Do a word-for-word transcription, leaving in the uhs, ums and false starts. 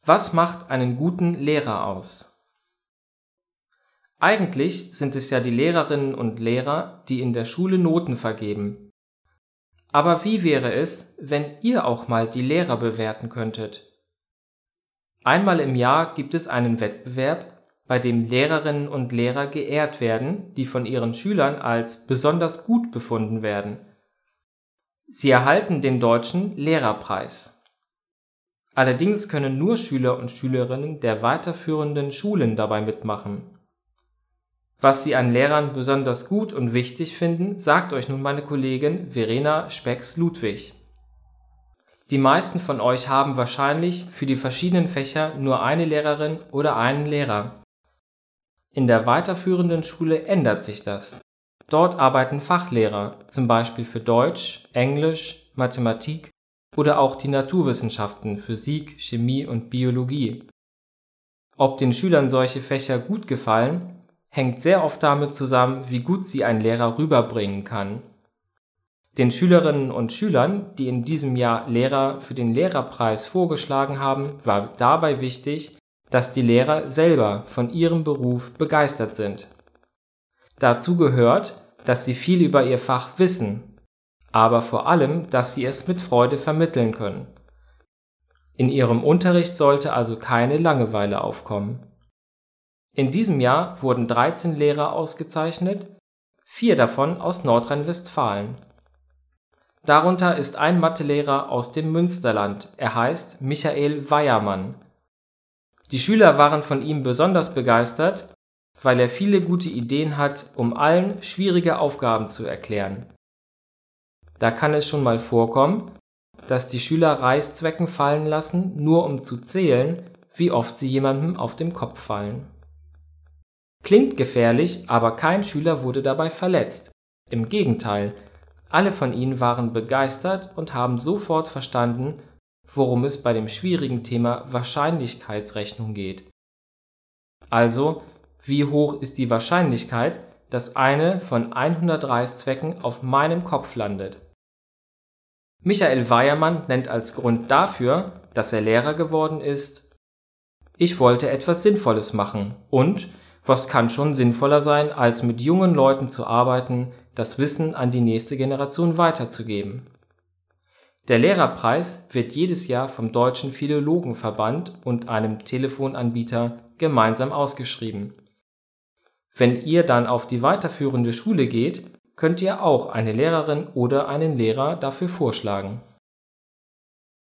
Was macht einen guten Lehrer aus? Eigentlich sind es ja die Lehrerinnen und Lehrer, die in der Schule Noten vergeben. Aber wie wäre es, wenn ihr auch mal die Lehrer bewerten könntet? Einmal im Jahr gibt es einen Wettbewerb, bei dem Lehrerinnen und Lehrer geehrt werden, die von ihren Schülern als besonders gut befunden werden. Sie erhalten den Deutschen Lehrerpreis. Allerdings können nur Schüler und Schülerinnen der weiterführenden Schulen dabei mitmachen. Was sie an Lehrern besonders gut und wichtig finden, sagt euch nun meine Kollegin Verena Specks-Ludwig. Die meisten von euch haben wahrscheinlich für die verschiedenen Fächer nur eine Lehrerin oder einen Lehrer. In der weiterführenden Schule ändert sich das. Dort arbeiten Fachlehrer, zum Beispiel für Deutsch, Englisch, Mathematik oder auch die Naturwissenschaften, Physik, Chemie und Biologie. Ob den Schülern solche Fächer gut gefallen, hängt sehr oft damit zusammen, wie gut sie ein Lehrer rüberbringen kann. Den Schülerinnen und Schülern, die in diesem Jahr Lehrer für den Lehrerpreis vorgeschlagen haben, war dabei wichtig, dass die Lehrer selber von ihrem Beruf begeistert sind. Dazu gehört, dass sie viel über ihr Fach wissen, aber vor allem, dass sie es mit Freude vermitteln können. In ihrem Unterricht sollte also keine Langeweile aufkommen. In diesem Jahr wurden dreizehn Lehrer ausgezeichnet, vier davon aus Nordrhein-Westfalen. Darunter ist ein Mathelehrer aus dem Münsterland, er heißt Michael Weiermann. Die Schüler waren von ihm besonders begeistert, weil er viele gute Ideen hat, um allen schwierige Aufgaben zu erklären. Da kann es schon mal vorkommen, dass die Schüler Reißzwecken fallen lassen, nur um zu zählen, wie oft sie jemandem auf den Kopf fallen. Klingt gefährlich, aber kein Schüler wurde dabei verletzt. Im Gegenteil, alle von ihnen waren begeistert und haben sofort verstanden, worum es bei dem schwierigen Thema Wahrscheinlichkeitsrechnung geht. Also, wie hoch ist die Wahrscheinlichkeit, dass eine von hundert Reißzwecken auf meinem Kopf landet? Michael Weiermann nennt als Grund dafür, dass er Lehrer geworden ist: Ich wollte etwas Sinnvolles machen und was kann schon sinnvoller sein, als mit jungen Leuten zu arbeiten, das Wissen an die nächste Generation weiterzugeben. Der Lehrerpreis wird jedes Jahr vom Deutschen Philologenverband und einem Telefonanbieter gemeinsam ausgeschrieben. Wenn ihr dann auf die weiterführende Schule geht, könnt ihr auch eine Lehrerin oder einen Lehrer dafür vorschlagen.